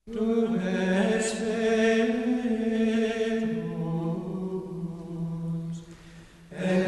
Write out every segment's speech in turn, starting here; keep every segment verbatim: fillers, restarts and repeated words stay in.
Tu es vetus, et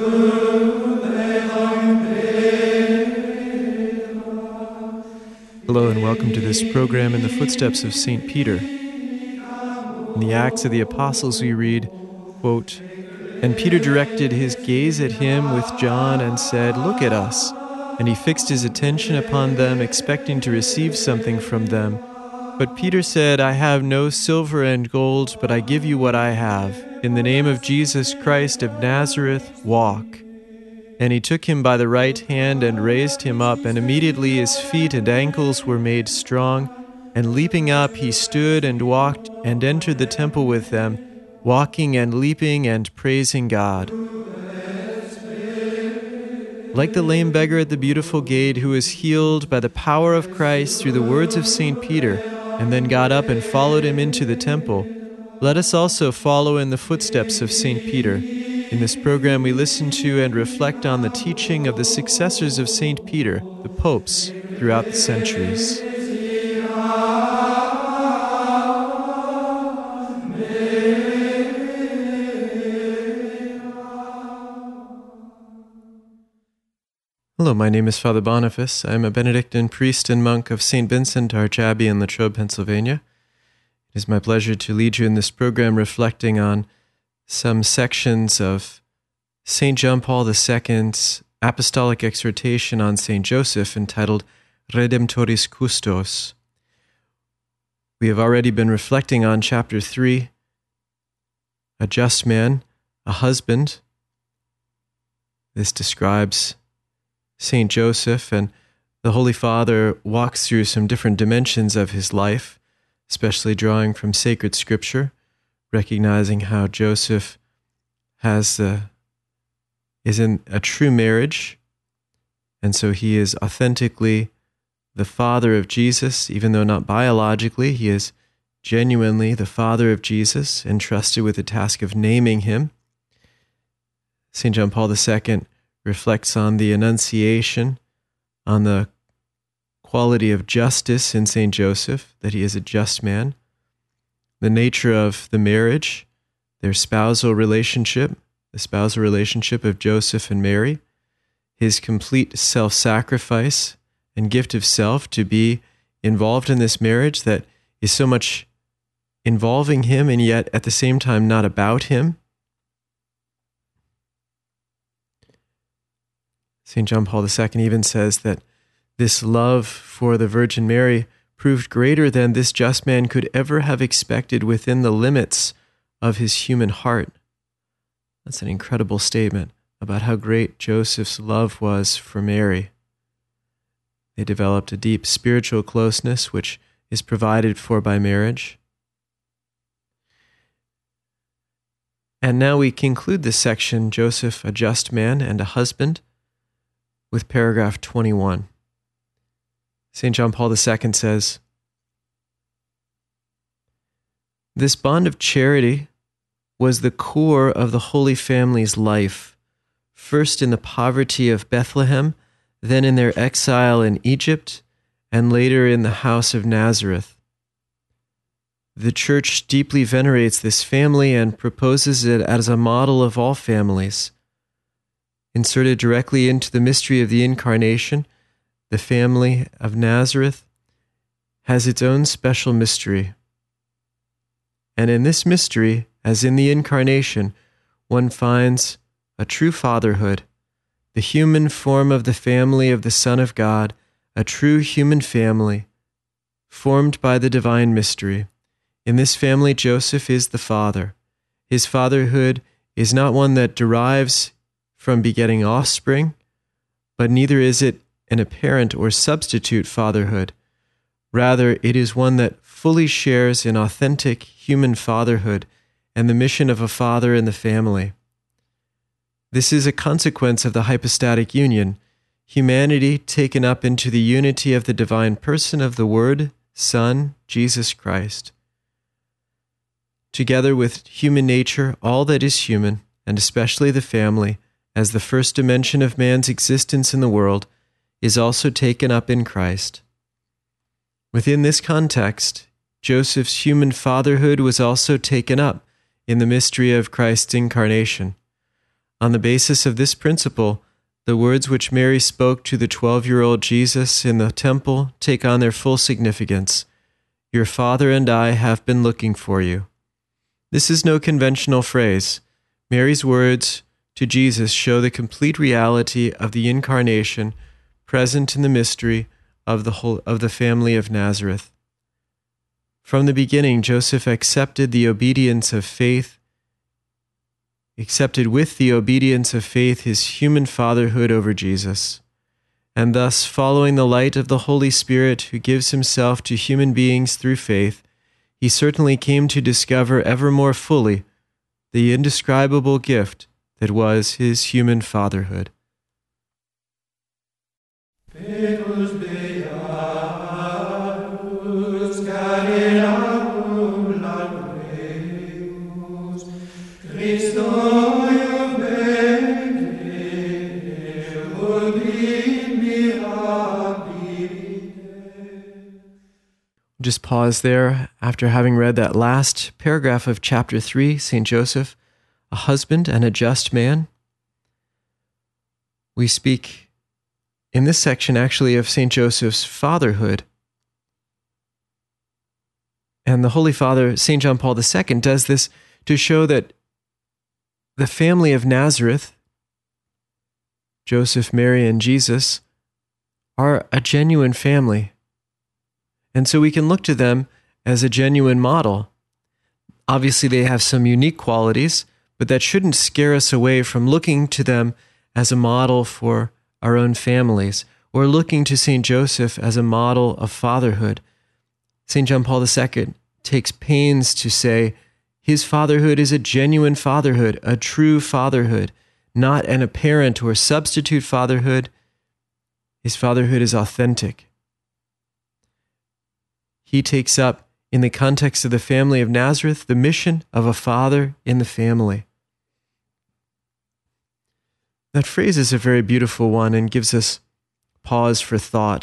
Hello and welcome to this program in the footsteps of Saint Peter. In the Acts of the Apostles we read, quote, "And Peter directed his gaze at him with John and said, 'Look at us.' And he fixed his attention upon them, expecting to receive something from them. But Peter said, 'I have no silver and gold, but I give you what I have. In the name of Jesus Christ of Nazareth, walk.' And he took him by the right hand and raised him up, and immediately his feet and ankles were made strong. And leaping up, he stood and walked and entered the temple with them, walking and leaping and praising God. Like the lame beggar at the beautiful gate who was healed by the power of Christ through the words of Saint Peter, and then got up and followed him into the temple, let us also follow in the footsteps of Saint Peter. In this program, we listen to and reflect on the teaching of the successors of Saint Peter, the popes, throughout the centuries. Hello, my name is Father Boniface. I am a Benedictine priest and monk of Saint Vincent Arch Abbey in Latrobe, Pennsylvania. It is my pleasure to lead you in this program reflecting on some sections of Saint John Paul the Second's apostolic exhortation on Saint Joseph entitled Redemptoris Custos. We have already been reflecting on chapter three, a just man, a husband. This describes Saint Joseph, and the Holy Father walks through some different dimensions of his life, especially drawing from sacred scripture, recognizing how Joseph has the, is in a true marriage, and so he is authentically the father of Jesus, even though not biologically, he is genuinely the father of Jesus, entrusted with the task of naming him. Saint John Paul the Second reflects on the Annunciation, on the quality of justice in Saint Joseph, that he is a just man, the nature of the marriage, their spousal relationship, the spousal relationship of Joseph and Mary, his complete self-sacrifice and gift of self to be involved in this marriage that is so much involving him and yet at the same time not about him. Saint John Paul the Second even says that this love for the Virgin Mary proved greater than this just man could ever have expected within the limits of his human heart. That's an incredible statement about how great Joseph's love was for Mary. They developed a deep spiritual closeness, which is provided for by marriage. And now we conclude this section, Joseph, a just man and a husband, with paragraph twenty-one. Saint John Paul the Second says, "This bond of charity was the core of the Holy Family's life, first in the poverty of Bethlehem, then in their exile in Egypt, and later in the house of Nazareth. The Church deeply venerates this family and proposes it as a model of all families. Inserted directly into the mystery of the Incarnation, the family of Nazareth has its own special mystery. And in this mystery, as in the Incarnation, one finds a true fatherhood, the human form of the family of the Son of God, a true human family, formed by the divine mystery. In this family, Joseph is the father. His fatherhood is not one that derives from begetting offspring, but neither is it an apparent or substitute fatherhood. Rather, it is one that fully shares in authentic human fatherhood and the mission of a father in the family. This is a consequence of the hypostatic union, humanity taken up into the unity of the divine person of the Word, Son, Jesus Christ. Together with human nature, all that is human, and especially the family, as the first dimension of man's existence in the world, is also taken up in Christ. Within this context, Joseph's human fatherhood was also taken up in the mystery of Christ's incarnation. On the basis of this principle, the words which Mary spoke to the twelve-year-old Jesus in the temple take on their full significance. Your father and I have been looking for you. This is no conventional phrase. Mary's words to Jesus show the complete reality of the incarnation present in the mystery of the whole, of the family of Nazareth. From the beginning, Joseph accepted the obedience of faith, accepted with the obedience of faith his human fatherhood over Jesus, and thus, following the light of the Holy Spirit who gives himself to human beings through faith, he certainly came to discover ever more fully the indescribable gift that was his human fatherhood. Petrus Beatus Galilearum Laqueus Christo Just pause there after having read that last paragraph of chapter three, Saint Joseph, a husband and a just man. We speak in this section actually of Saint Joseph's fatherhood. And the Holy Father, Saint John Paul the Second, does this to show that the family of Nazareth, Joseph, Mary, and Jesus, are a genuine family. And so we can look to them as a genuine model. Obviously, they have some unique qualities, but that shouldn't scare us away from looking to them as a model for our own families, or looking to Saint Joseph as a model of fatherhood. Saint John Paul the Second takes pains to say his fatherhood is a genuine fatherhood, a true fatherhood, not an apparent or substitute fatherhood. His fatherhood is authentic. He takes up, in the context of the family of Nazareth, the mission of a father in the family. That phrase is a very beautiful one and gives us pause for thought.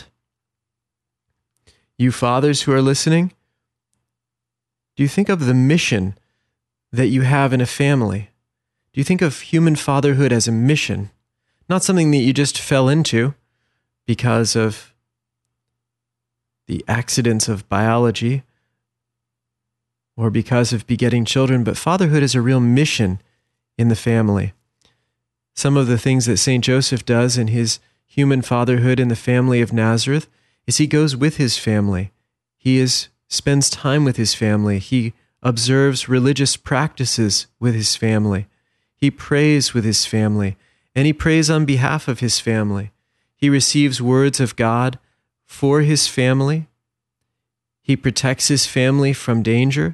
You fathers who are listening, do you think of the mission that you have in a family? Do you think of human fatherhood as a mission, not something that you just fell into because of the accidents of biology or because of begetting children, but fatherhood is a real mission in the family. Some of the things that Saint Joseph does in his human fatherhood in the family of Nazareth is he goes with his family. He is spends time with his family. He observes religious practices with his family. He prays with his family, and he prays on behalf of his family. He receives words of God for his family. He protects his family from danger.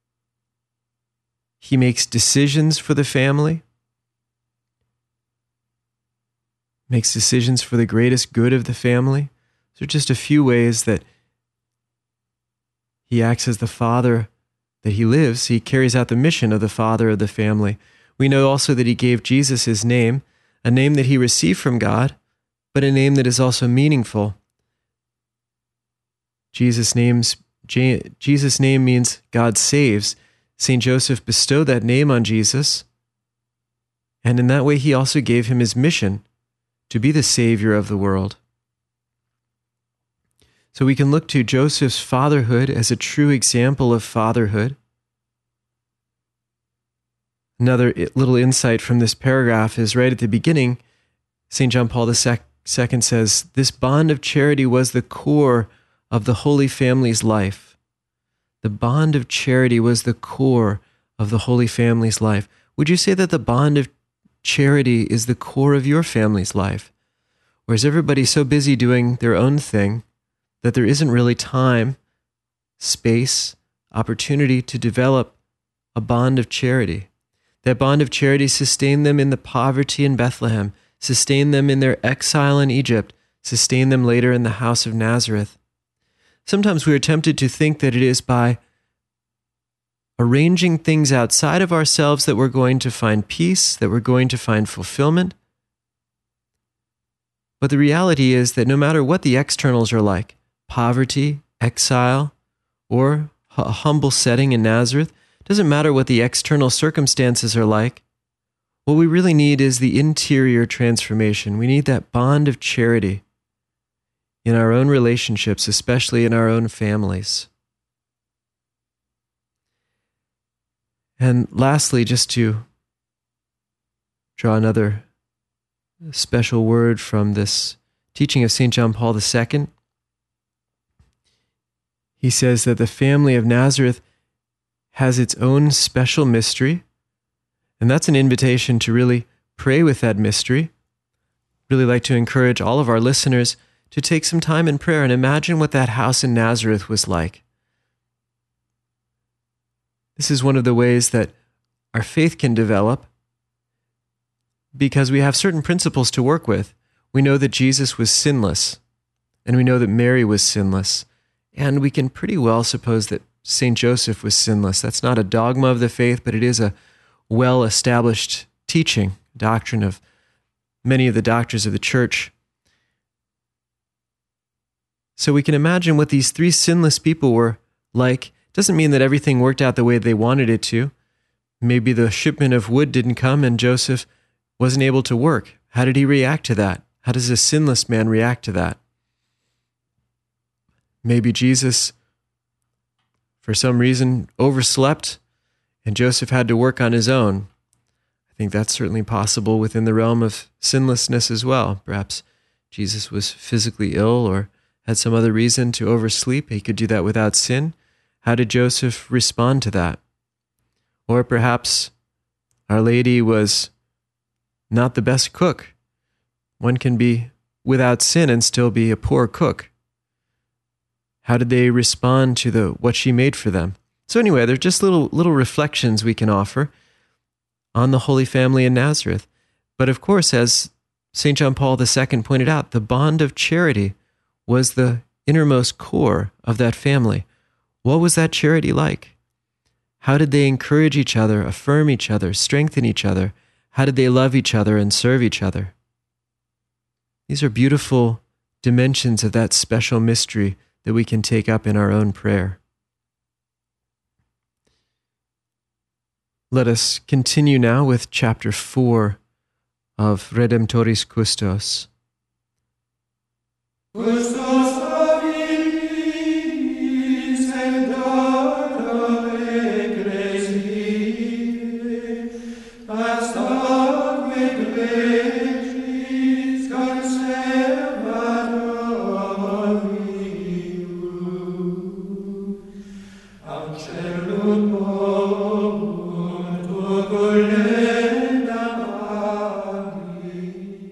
He makes decisions for the family. Makes decisions for the greatest good of the family. Those are just a few ways that he acts as the father that he lives. He carries out the mission of the father of the family. We know also that he gave Jesus his name, a name that he received from God, but a name that is also meaningful. Jesus' name's, Jesus' name means God saves. Saint Joseph bestowed that name on Jesus, and in that way he also gave him his mission to be the Savior of the world. So we can look to Joseph's fatherhood as a true example of fatherhood. Another little insight from this paragraph is right at the beginning. Saint John Paul the Second says, this bond of charity was the core of the Holy Family's life. The bond of charity was the core of the Holy Family's life. Would you say that the bond of charity is the core of your family's life? Or is everybody so busy doing their own thing that there isn't really time, space, opportunity to develop a bond of charity? That bond of charity sustained them in the poverty in Bethlehem, sustained them in their exile in Egypt, sustained them later in the house of Nazareth. Sometimes we are tempted to think that it is by arranging things outside of ourselves that we're going to find peace, that we're going to find fulfillment. But the reality is that no matter what the externals are like, poverty, exile, or a humble setting in Nazareth. It doesn't matter what the external circumstances are like. What we really need is the interior transformation. We need that bond of charity in our own relationships, especially in our own families. And lastly, just to draw another special word from this teaching of Saint John Paul the Second, he says that the family of Nazareth has its own special mystery, and that's an invitation to really pray with that mystery. Really like to encourage all of our listeners to take some time in prayer and imagine what that house in Nazareth was like. This is one of the ways that our faith can develop, because we have certain principles to work with. We know that Jesus was sinless, and we know that Mary was sinless, and we can pretty well suppose that Saint Joseph was sinless. That's not a dogma of the faith, but it is a well-established teaching, doctrine of many of the doctors of the Church. So we can imagine what these three sinless people were like. Doesn't mean that everything worked out the way they wanted it to. Maybe the shipment of wood didn't come and Joseph wasn't able to work. How did he react to that? How does a sinless man react to that? Maybe Jesus, for some reason, overslept and Joseph had to work on his own. I think that's certainly possible within the realm of sinlessness as well. Perhaps Jesus was physically ill or had some other reason to oversleep. He could do that without sin. How did Joseph respond to that? Or perhaps Our Lady was not the best cook. One can be without sin and still be a poor cook. How did they respond to the what she made for them? So anyway, they're just little little reflections we can offer on the Holy Family in Nazareth. But of course, as Saint John Paul the Second pointed out, the bond of charity was the innermost core of that family. What was that charity like? How did they encourage each other, affirm each other, strengthen each other? How did they love each other and serve each other? These are beautiful dimensions of that special mystery that we can take up in our own prayer. Let us continue now with chapter four of Redemptoris Custos. Custos habilis et data ecclesiae, pastaque legis conservata vium, ancelum mobunt oculenta magis.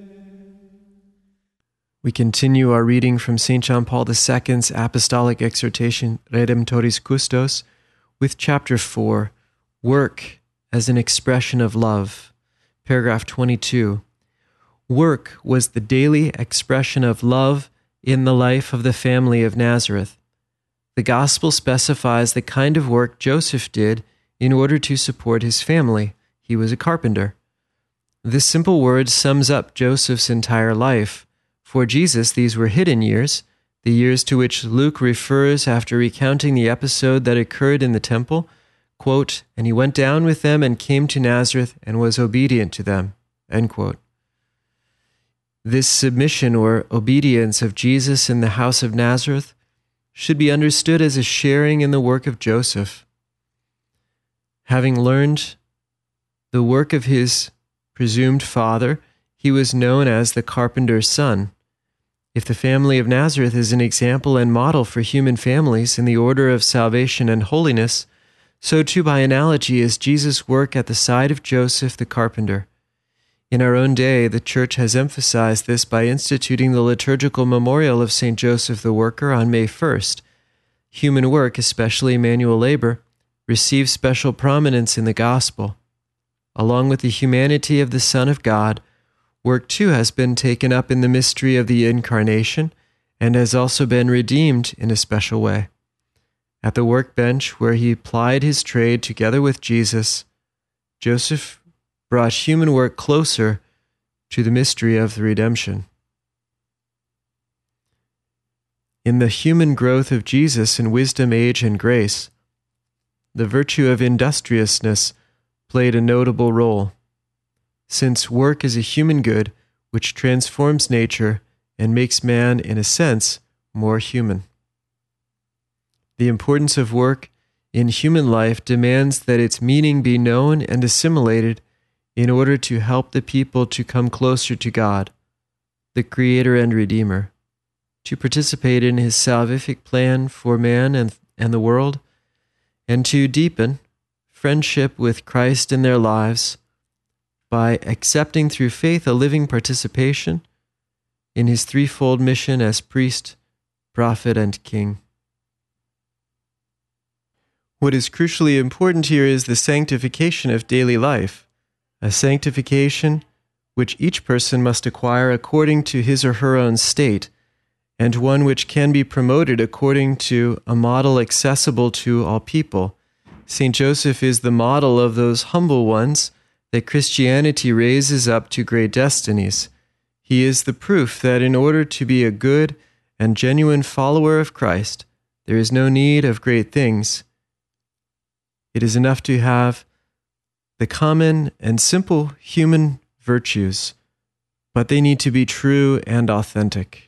We continue our reading from Saint John Paul the Second's Apostolic Exhortation, Redemptoris Custos, with chapter four, Work as an Expression of Love, paragraph twenty-two. Work was the daily expression of love in the life of the family of Nazareth. The Gospel specifies the kind of work Joseph did in order to support his family. He was a carpenter. This simple word sums up Joseph's entire life. For Jesus, these were hidden years, the years to which Luke refers after recounting the episode that occurred in the temple, quote, "And he went down with them and came to Nazareth and was obedient to them," end quote. This submission or obedience of Jesus in the house of Nazareth should be understood as a sharing in the work of Joseph. Having learned the work of his presumed father, he was known as the carpenter's son. If the family of Nazareth is an example and model for human families in the order of salvation and holiness, so too by analogy is Jesus' work at the side of Joseph the carpenter. In our own day, the Church has emphasized this by instituting the liturgical memorial of Saint Joseph the Worker on May first. Human work, especially manual labor, receives special prominence in the Gospel. Along with the humanity of the Son of God, work too has been taken up in the mystery of the Incarnation and has also been redeemed in a special way. At the workbench where he plied his trade together with Jesus, Joseph brought human work closer to the mystery of the redemption. in the human growth of Jesus in wisdom, age, and grace, the virtue of industriousness played a notable role, since work is a human good which transforms nature and makes man, in a sense, more human. The importance of work in human life demands that its meaning be known and assimilated in order to help the people to come closer to God, the Creator and Redeemer, to participate in His salvific plan for man and, and the world, and to deepen friendship with Christ in their lives by accepting through faith a living participation in His threefold mission as priest, prophet, and king. What is crucially important here is the sanctification of daily life, a sanctification which each person must acquire according to his or her own state, and one which can be promoted according to a model accessible to all people. Saint Joseph is the model of those humble ones that Christianity raises up to great destinies. He is the proof that in order to be a good and genuine follower of Christ, there is no need of great things. It is enough to have the common and simple human virtues, but they need to be true and authentic.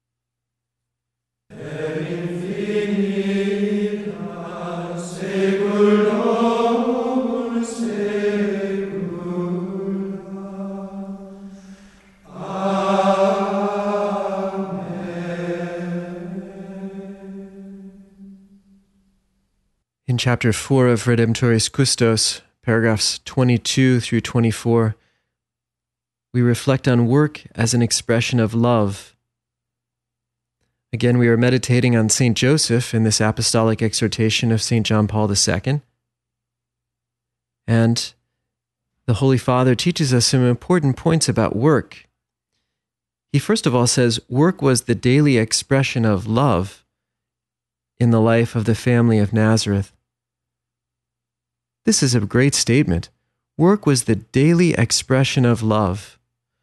In chapter four of Redemptoris Custos, paragraphs twenty-two through twenty-four, we reflect on work as an expression of love. Again, we are meditating on Saint Joseph in this apostolic exhortation of Saint John Paul the Second. And the Holy Father teaches us some important points about work. He first of all says, work was the daily expression of love in the life of the family of Nazareth. This is a great statement. Work was the daily expression of love.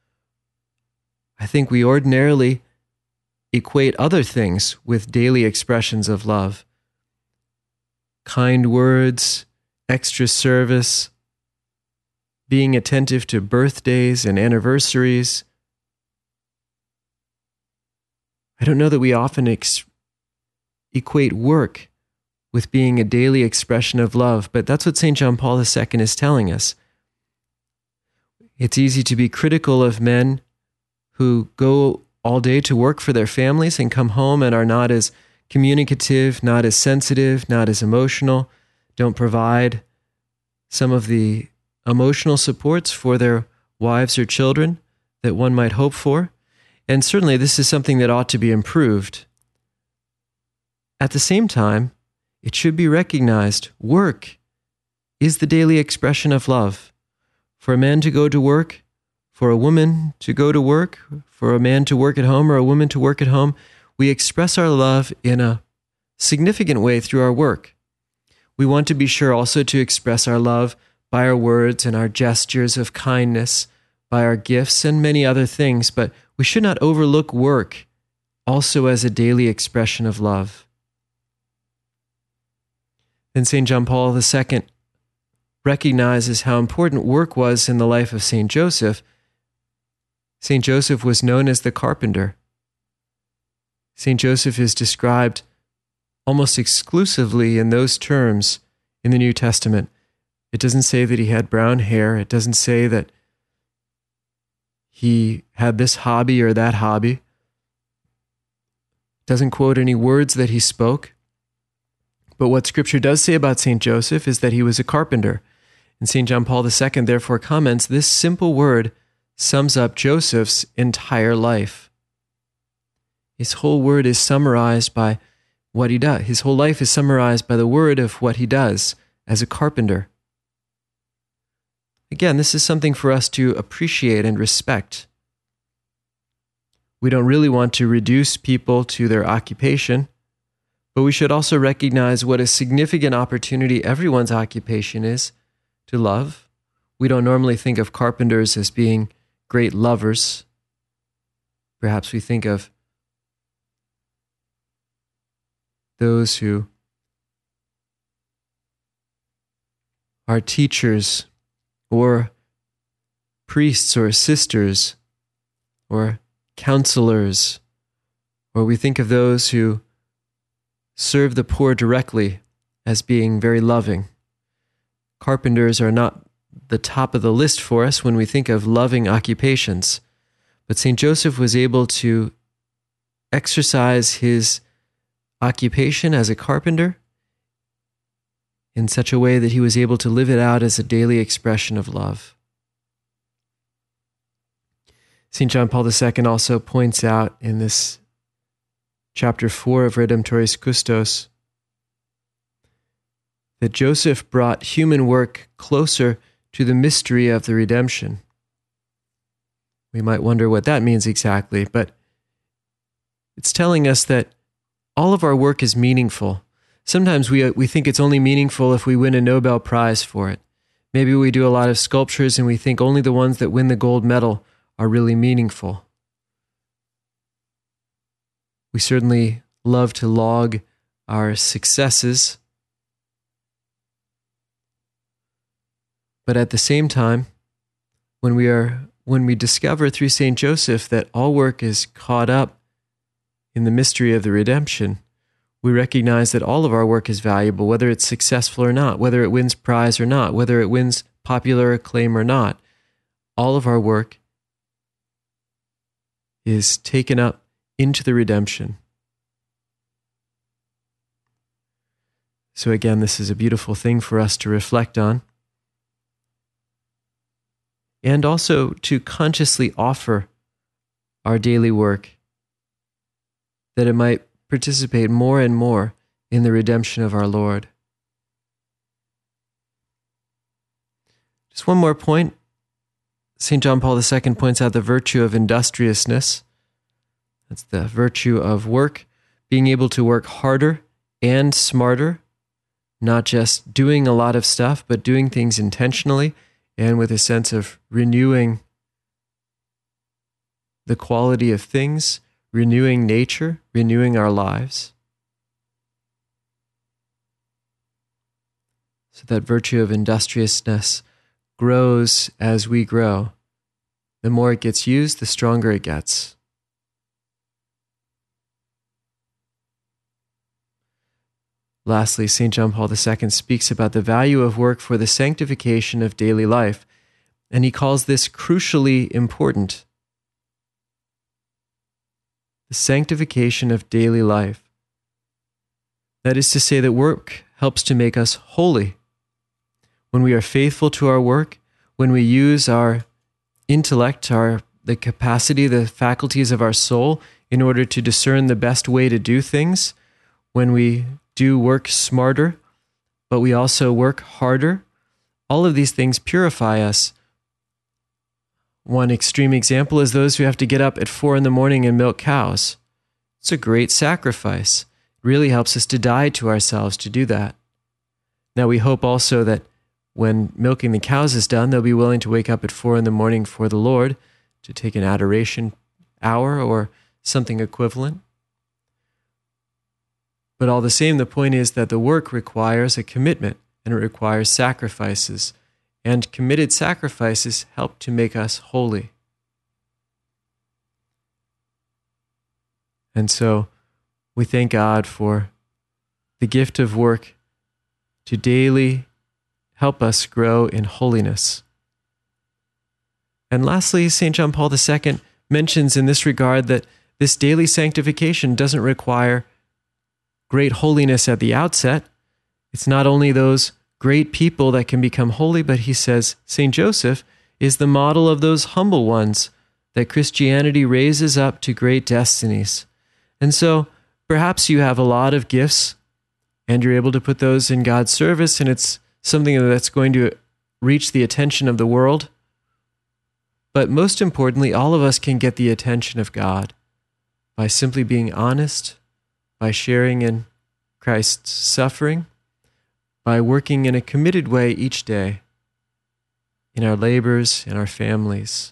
I think we ordinarily equate other things with daily expressions of love. Kind words, extra service, being attentive to birthdays and anniversaries. I don't know that we often ex- equate work with being a daily expression of love, but that's what Saint John Paul the Second is telling us. It's easy to be critical of men who go all day to work for their families and come home and are not as communicative, not as sensitive, not as emotional, don't provide some of the emotional supports for their wives or children that one might hope for. And certainly this is something that ought to be improved. At the same time, it should be recognized work is the daily expression of love. For a man to go to work, for a woman to go to work, for a man to work at home or a woman to work at home, we express our love in a significant way through our work. We want to be sure also to express our love by our words and our gestures of kindness, by our gifts and many other things, but we should not overlook work also as a daily expression of love. Then Saint John Paul the Second recognizes how important work was in the life of Saint Joseph. Saint Joseph was known as the carpenter. Saint Joseph is described almost exclusively in those terms in the New Testament. It doesn't say that he had brown hair. It doesn't say that he had this hobby or that hobby. It doesn't quote any words that he spoke. But what Scripture does say about Saint Joseph is that he was a carpenter. And Saint John Paul the Second therefore comments, this simple word sums up Joseph's entire life. His whole word is summarized by what he does. His whole life is summarized by the word of what he does as a carpenter. Again, this is something for us to appreciate and respect. We don't really want to reduce people to their occupation, but we should also recognize what a significant opportunity everyone's occupation is to love. We don't normally think of carpenters as being great lovers. Perhaps we think of those who are teachers or priests or sisters or counselors, or we think of those who serve the poor directly as being very loving. Carpenters are not the top of the list for us when we think of loving occupations, but Saint Joseph was able to exercise his occupation as a carpenter in such a way that he was able to live it out as a daily expression of love. Saint John Paul the Second also points out in this chapter four of Redemptoris Custos that Joseph brought human work closer to the mystery of the redemption. We might wonder what that means exactly, but it's telling us that all of our work is meaningful. Sometimes we we think it's only meaningful if we win a Nobel Prize for it. Maybe we do a lot of sculptures and we think only the ones that win the gold medal are really meaningful. We certainly love to log our successes, but at the same time, when we are when we discover through Saint Joseph that all work is caught up in the mystery of the redemption, we recognize that all of our work is valuable, whether it's successful or not, whether it wins prize or not, whether it wins popular acclaim or not. All of our work is taken up into the redemption. So again, this is a beautiful thing for us to reflect on, and also to consciously offer our daily work, that it might participate more and more in the redemption of our Lord. Just one more point. Saint John Paul the Second points out the virtue of industriousness. That's the virtue of work, being able to work harder and smarter, not just doing a lot of stuff, but doing things intentionally and with a sense of renewing the quality of things, renewing nature, renewing our lives. So that virtue of industriousness grows as we grow. The more it gets used, the stronger it gets. Lastly, Saint John Paul the Second speaks about the value of work for the sanctification of daily life, and he calls this crucially important. The sanctification of daily life. That is to say that work helps to make us holy. When we are faithful to our work, when we use our intellect, our the capacity, the faculties of our soul in order to discern the best way to do things, when we do work smarter, but we also work harder, all of these things purify us. One extreme example is those who have to get up at four in the morning and milk cows. It's a great sacrifice. It really helps us to die to ourselves to do that. Now we hope also that when milking the cows is done, they'll be willing to wake up at four in the morning for the Lord to take an adoration hour or something equivalent. But all the same, the point is that the work requires a commitment and it requires sacrifices. And committed sacrifices help to make us holy. And so we thank God for the gift of work to daily help us grow in holiness. And lastly, Saint John Paul the Second mentions in this regard that this daily sanctification doesn't require great holiness at the outset. It's not only those great people that can become holy, but he says Saint Joseph is the model of those humble ones that Christianity raises up to great destinies. And so perhaps you have a lot of gifts and you're able to put those in God's service, and it's something that's going to reach the attention of the world. But most importantly, all of us can get the attention of God by simply being honest, by sharing in Christ's suffering, by working in a committed way each day in our labors, in our families.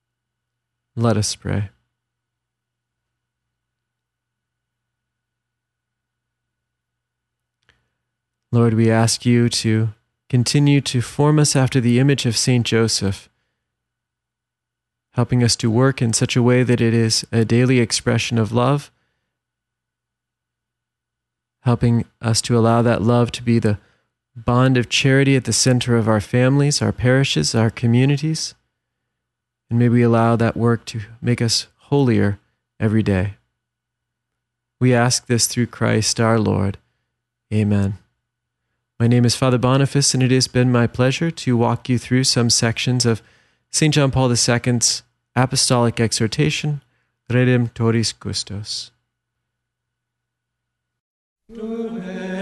Let us pray. Lord, we ask you to continue to form us after the image of Saint Joseph, helping us to work in such a way that it is a daily expression of love, helping us to allow that love to be the bond of charity at the center of our families, our parishes, our communities, and may we allow that work to make us holier every day. We ask this through Christ our Lord. Amen. My name is Father Boniface, and it has been my pleasure to walk you through some sections of Saint John Paul the Second's Apostolic Exhortation, Redemptoris Custos. Tu